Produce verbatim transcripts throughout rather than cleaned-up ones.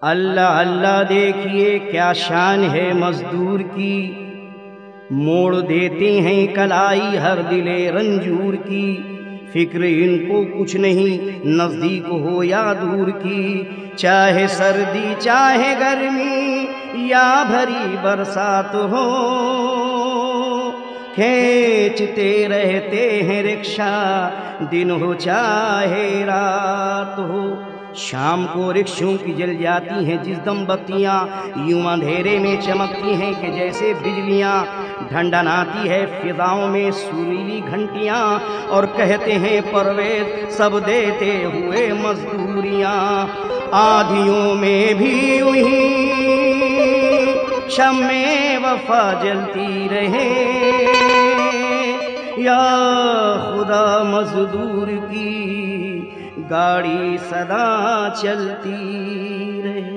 अल्लाह अल्लाह देखिए क्या शान है मजदूर की, मोड़ देते हैं कलाई हर दिले रंजूर की। फिक्र इनको कुछ नहीं नज़दीक हो या दूर की, चाहे सर्दी चाहे गर्मी या भरी बरसात हो, खींचते रहते हैं रिक्शा दिन हो चाहे रात हो। शाम को रिक्शों की जल जाती हैं जिस दम बत्तियाँ, यूं अंधेरे में चमकती हैं कि जैसे बिजलियाँ। ढंढनाती है फिजाओं में सुरीली घंटियाँ, और कहते हैं परवेज सब देते हुए मजदूरियाँ। आधियों में भी वहीं शम्मे वफा जलती रहे, या खुदा मजदूर की गाड़ी सदा चलती रहे।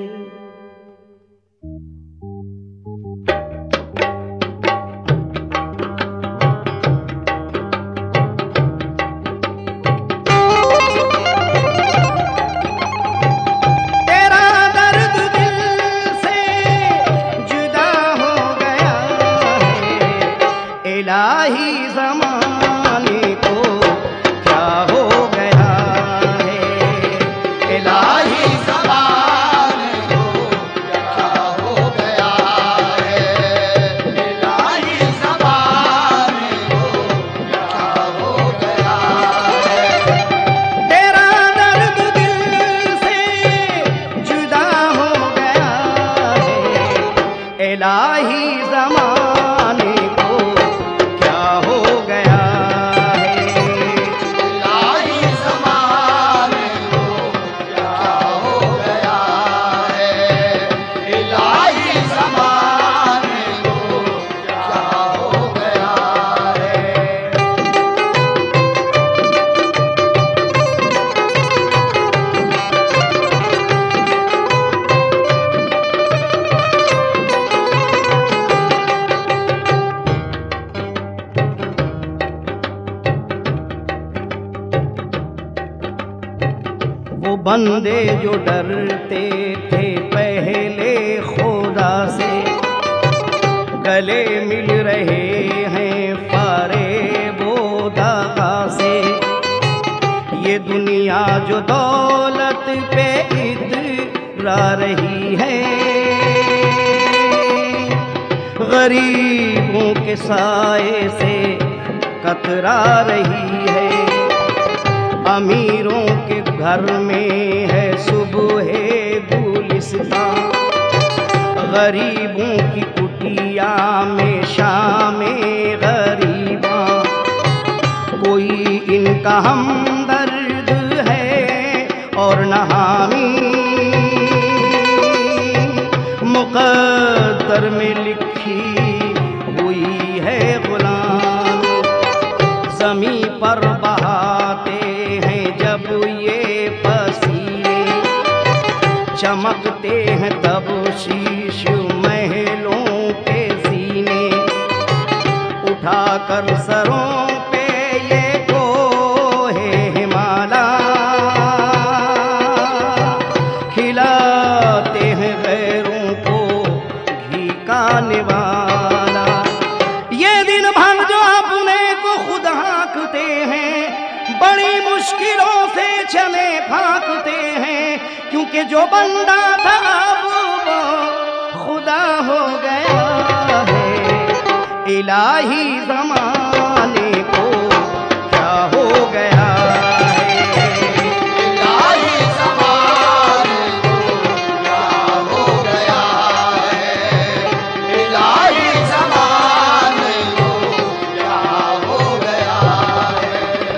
तेरा दर्द दिल से जुदा हो गया है, इलाही ज़माने को क्या हो गया है। इलाही ज़माने को क्या हो गया है। इलाही ज़माने को क्या हो गया है। तेरा दर्द दिल से जुदा हो गया है, इलाही ज़माने को क्या हो गया है। इलाही ज़माने को क्या हो गया है। इलाही ज़माने को क्या हो गया है। वो बंदे जो डरते थे पहले खुदा से, गले मिल रहे हैं फारे बोदा से। ये दुनिया जो दौलत पे इतरा रही है, गरीबों के साए से कतरा रही है। अमीरों के घर में है सुबह गुलिस्तां, गरीबों की कुटिया में शाम गरीबा। कोई इनका हमदर्द है और न हामी, मुक़द्दर में लिखी हुई है गुलामी। ज़मीं पर बहाते हैं जब ये पसीने, चमकते हैं तब शीश महलों के सीने। उठाकर सरों पे ये कोहे हिमाला, खिलाते हैं गैरों को घी का निवाला। ये दिन भर जो अपने को खुद हाँकते हैं, बड़ी मुश्किलों से चले भागते हैं, क्योंकि जो बंदा था वो खुदा हो गया है। इलाही ज़माने को क्या हो गया है। इलाही ज़माने को क्या हो गया है। इलाही ज़माने को क्या हो गया है।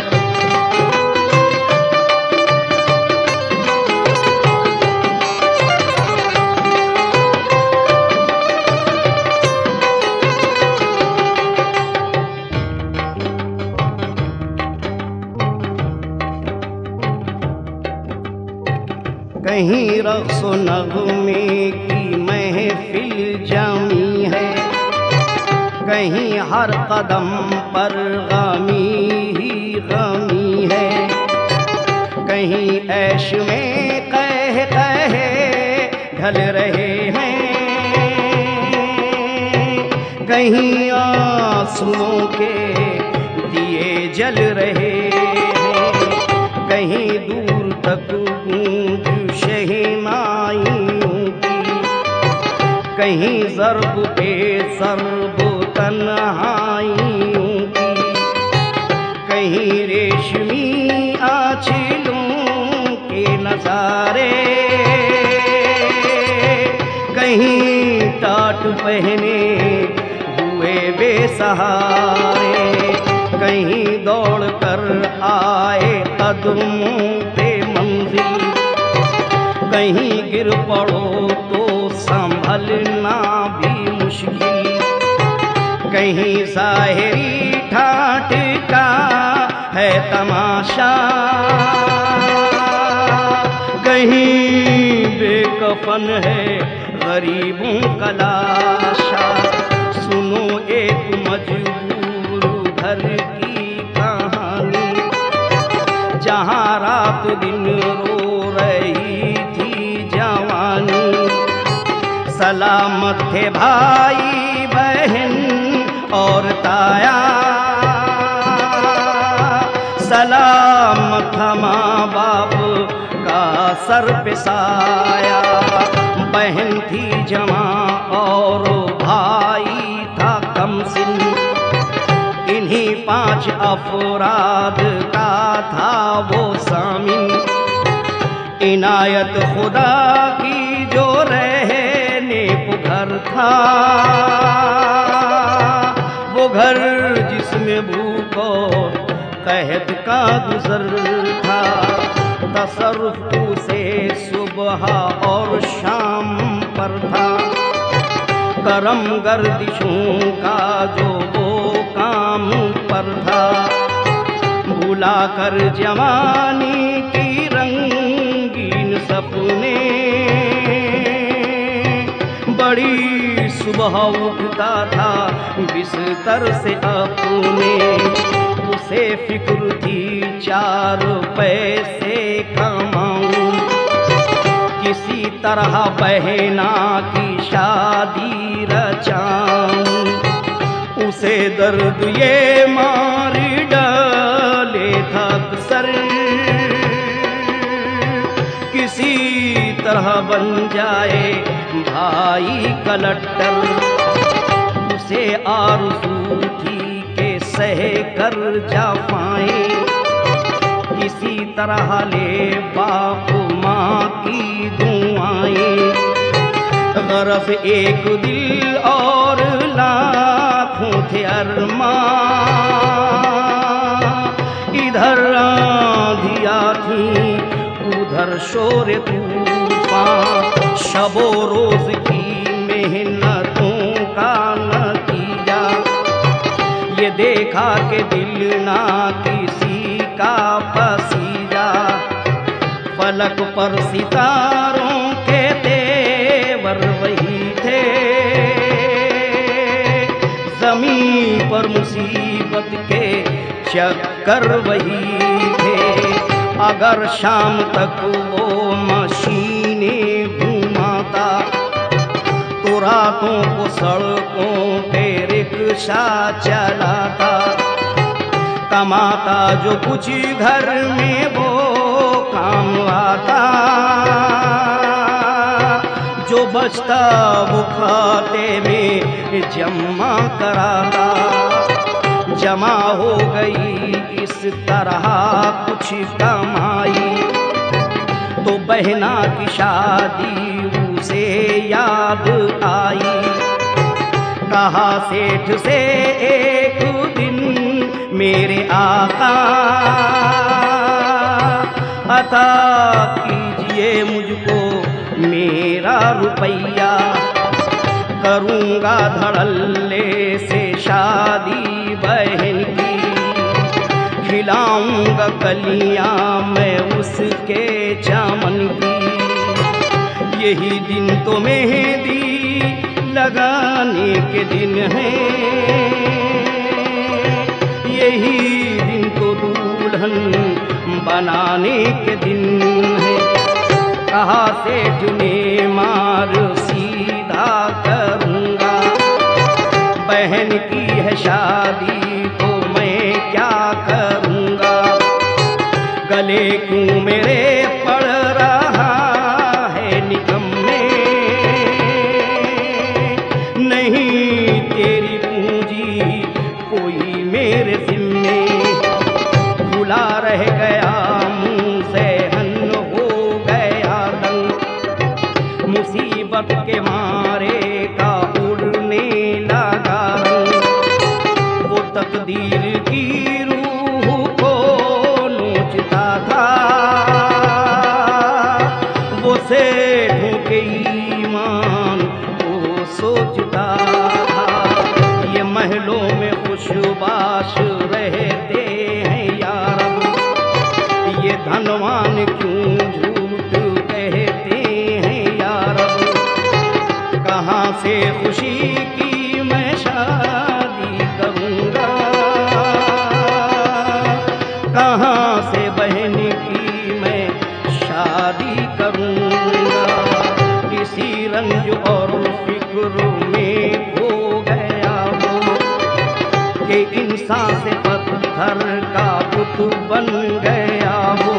कहीं रक़्स नग़्मे की महफ़िल जमी है, कहीं हर कदम पर गमी ही गमी है। कहीं ऐश में कह कहे ढल रहे हैं, कहीं आंसुओं के दिए जल रहे हैं, कहीं दूर तक गूंज शहनाइयों की, कहीं ज़र्ब पे ज़र्ब तन्हाइयों की, कहीं रेशमी आंचलों के नज़ारे, कहीं टाट पहने हुए बेसहारे, कहीं दौड़ कर आए कदमों पे मंजिल, कहीं गिर पड़ो तो संभलना भी मुश्किल, कहीं ज़ाहिरी ठाठ का है तमाशा, कहीं बेकफन है गरीबों का लाशा। सुनो एक मजबूर घर की कहानी, जहाँ रात दिन रो रही थी जवानी, सलामत थे भाई बहन और ताया, सलामत था माँ बाप का सर पे साया, बहन थी जवां और भाई था कमसिन, इन्हीं पांच अफराद का था वो सामिन, इनायत खुदा की जो रहने को घर था, वो घर जिसमें भूख और कहत का गुजर था, तसर्रुफ से सुबह और शाम पर था, करम गर्दिशों का जो वो काम पर था, भुला कर जवानी की रंगीन सपने, बड़ी सुबह उठता था बिस्तर से अपने, उसे फिक्र थी चार पैसे कमाऊं, किसी तरह बहना की शादी रचाऊं, उसे दर्द ये मार डाले था अक्सर, किसी तरह बन जाए भाई कलट्टर, उसे आरज़ू थी के सह कर जा पाए, किसी तरह ले बाप माँ की दुआएं, गरज एक दिल और लाखों थे अरमां, इधर आंधियाँ थी उधर शोर तूफान, शबो रोज की मेहनतों का नतीजा, ये देखा कि दिल ना किसी का पसीजा, फलक पर सितारों के तेवर वही थे, ज़मीन पर मुसीबत के चक्कर वही थे, अगर शाम तक वो मशीनें घुमाता, तो रातों को सड़कों पे रिक्शा चलाता, कमाता जो कुछ घर में वो काम आता, जो बचता वो खाते में जमा कराता, जमा हो गई इस तरह कुछ कमाई, तो बहना की शादी उसे याद आई, कहा सेठ से एक दिन मेरे आका, अता कीजिए मुझको मेरा रुपया, करूँगा धड़ल्ले से शादी बहन की, खिलाऊंगा कलियां मैं उसके चमन की, यही दिन तो मेहंदी लगाने के दिन है, यही दिन तो दुल्हन बनाने के दिन है, कहा सेठ ने मार सीधा करूँगा, बहन की है शादी तो मैं क्या करूँगा, गले क्यों मेरे पड़ रहा है निकम्मे, नहीं तेरी पूंजी कोई मेरे ज़िम्मे, खुला रह गया मुँह से हन्न हो गया दंग, मुसीबत के मारे का उड़ने लगा रंग, वो तकदीर की रूह को नोचता था, वो सेठों के ईमान को सोचता था, ये महलों में खुशबाश रहते हैं यार, ये धनवान क्यों झूठ कहते हैं यार, कहाँ से खुशी की मैं शादी करूँगा, कहाँ से बहन की मैं शादी करूँगा, इसी रंज और फिक्र में खो गया वो, कि इंसान से पत्थर का बुत बन गया वो,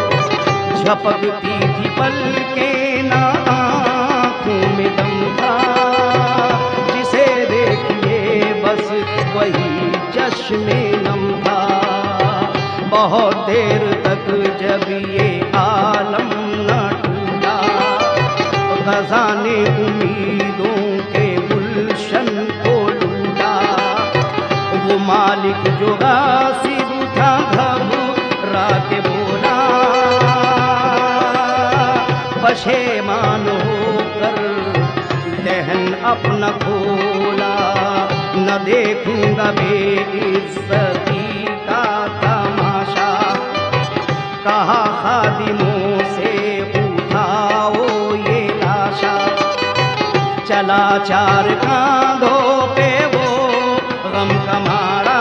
झपकती थी पलकें ना आँखों में दम था, जिसे देखिए बस वही चश्मे नम था, बहुत देर तक जब ये आलम न टूटा, खजाने उम्मीदों के गुलशन को लूटा, वो मालिक जो गासिब था घबरा के बोला, पशेमान होकर दहन अपना खोला, न देखूंगा बेइज्जती का तमाशा, कहा खादिमों से उठाओ ये लाशा, चला चार कांधों पे वो गम का मारा,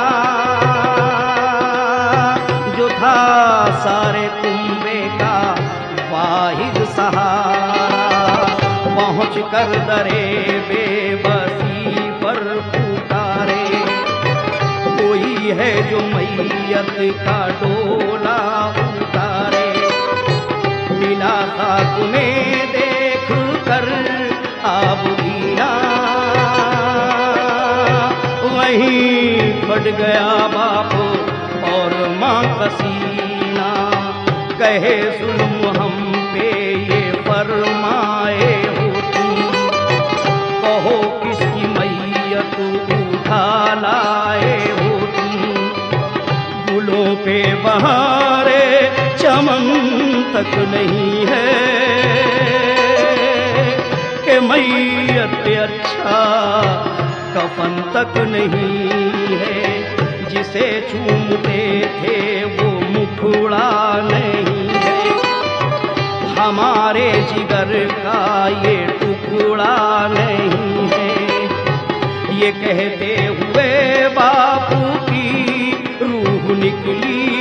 जो था सारे कुंबे का वाहिद सहारा, पहुँच कर दरे बेबसी पर पुकारे, कोई है जो मैयत का डोला उतारे, मिला खाक में देख कर आब गीला, वहीं फट गया बाप और माँ का सीना, कहे जुल्म हम पे ये फरमाए हो तुम, कहो किसकी मैयत उठा लाए हो तुम, गुलों पे बहारे चमन तक नहीं है, कि मैयत अच्छा कफन तक नहीं है, जिसे चूमते थे वो मुखड़ा नहीं है, हमारे जिगर का ये टुकड़ा नहीं है, ये कहते हुए बापू की रूह निकली,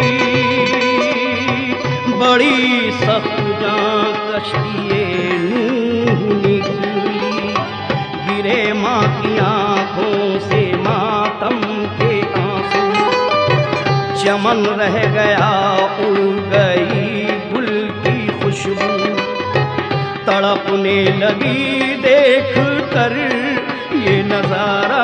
बड़ी सख्त जान कश्तिए नूह निकली, गिरे माँ की आँखों से मातम के आंसू, चमन रह गया उड़ गई गुल की खुशबू, तड़पने लगी देख कर ये नजारा,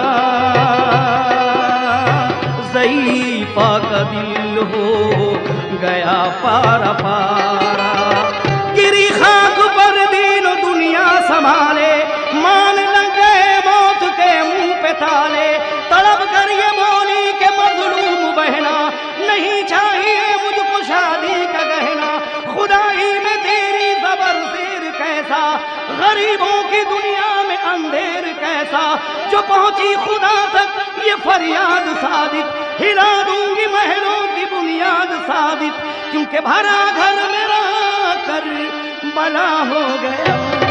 ज़ईफ़ा का दिल हो गया पारा पारा, गिरी खाक पर दीन दुनिया संभाले, मान लग गए मौत के मुंह पे ताले, तड़प कर ये बोली के मजलूम बहना, नहीं चाहिए मुझको शादी का गहना, खुदाई में तेरी ज़बर ज़ेर कैसा, गरीबों की दुनिया में अंधेर कैसा, जो पहुंची खुदा तक ये फरियाद सादिक, हिला दूंगी महलों की बुनियाद सादिक, क्योंकि भरा घर मेरा कर बला हो गया।